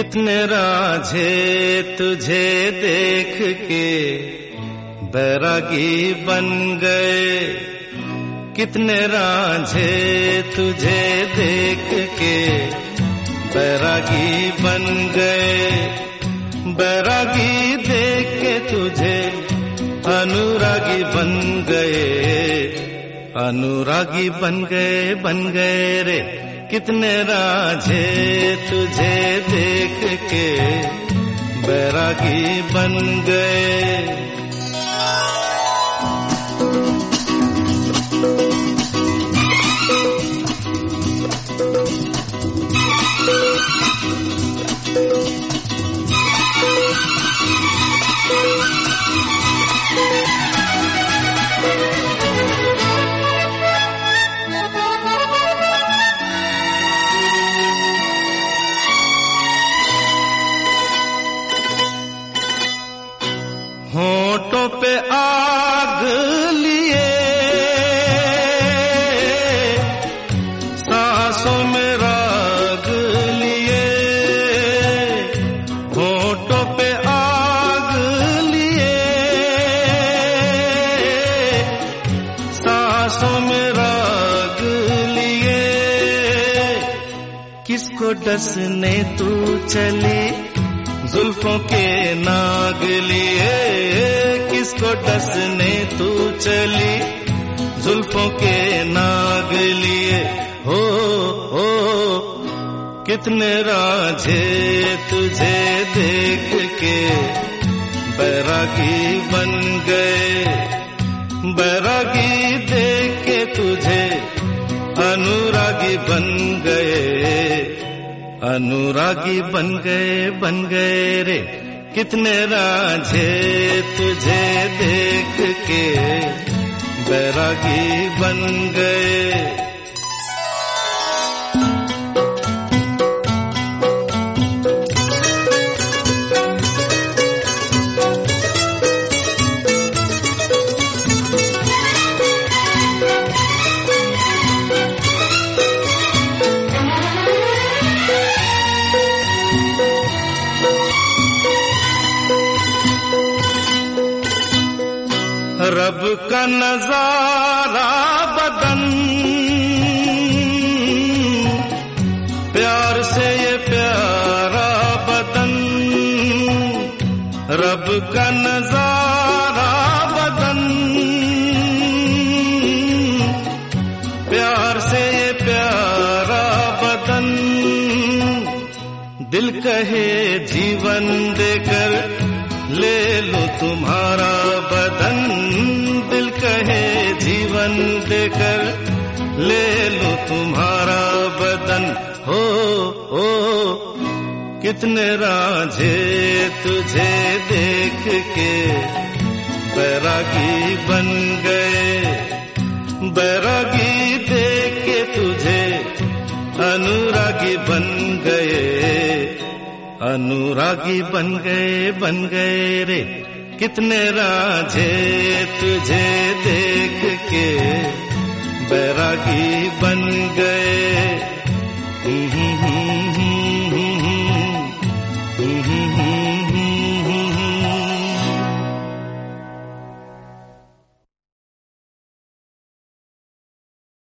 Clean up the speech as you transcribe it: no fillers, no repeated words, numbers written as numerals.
कितने राझे तुझे देख के बैरागी बन गए, कितने राझे तुझे देख के बैरागी बन गए। बैरागी देख के तुझे अनुरागी बन गए, अनुरागी बन गए रे। कितने राझे तुझे देख के बैरागी बन गए। होंठों पे आग लिए, सांसों में राग लिए। होंठों पे आग लिए, सांसों में राग लिए। किसको डसने तू चली जुल्फों के नाग लिए, किसको डसने तू चली जुल्फों के नाग लिए। हो कितने राझे तुझे देख के बैरागी बन गए। बैरागी देख के तुझे अनुरागी बन गए, अनुरागी बन गए रे। कितने राझे तुझे देख के बैरागी बन गए। रब का नजारा बदन, प्यार से ये प्यारा बदन। रब का नजारा बदन, प्यार से ये प्यारा बदन। दिल कहे जीवन देकर ले लो तुम्हारा बदन। दिल कहे जीवन देकर ले लो तुम्हारा बदन। हो कितने राझे तुझे देख के बैरागी बन गए। बैरागी देख के तुझे अनुरागी बन गए, अनुरागी बन गए रे। कितने राझे तुझे देख के बैरागी बन गए।